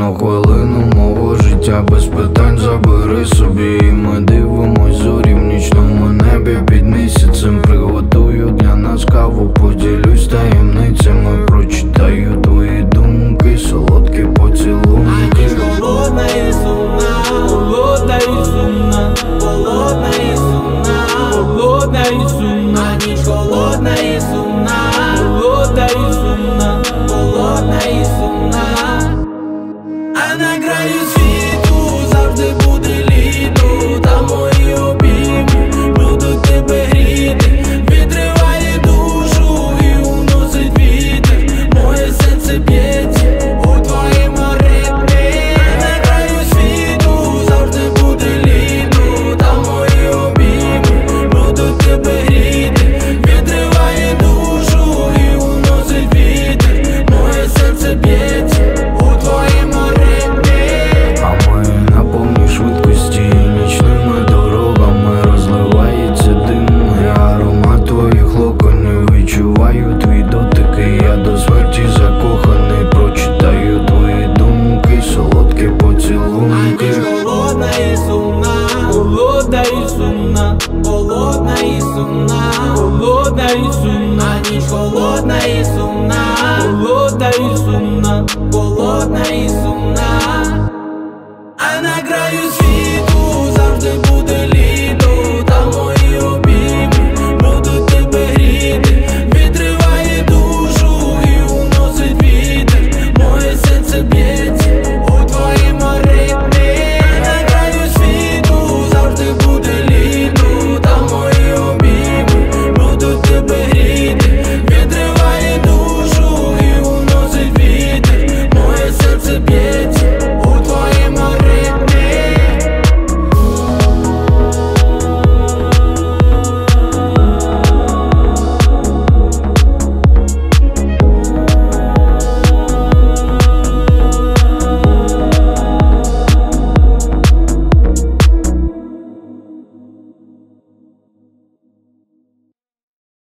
кожну хвилину мого життя без питань забери собі. І ми дивимось зорі в нічному небі під місяцем. Приготую для нас каву, поділюсь таємницями. Прочитаю твої думки, солодкі поцілунки. Холодна і сумна, холодна і сумна, холодна і сумна, холодна і сумна, ніч холодна і сумна, холодна і сумна, холодна і сумна. А на краю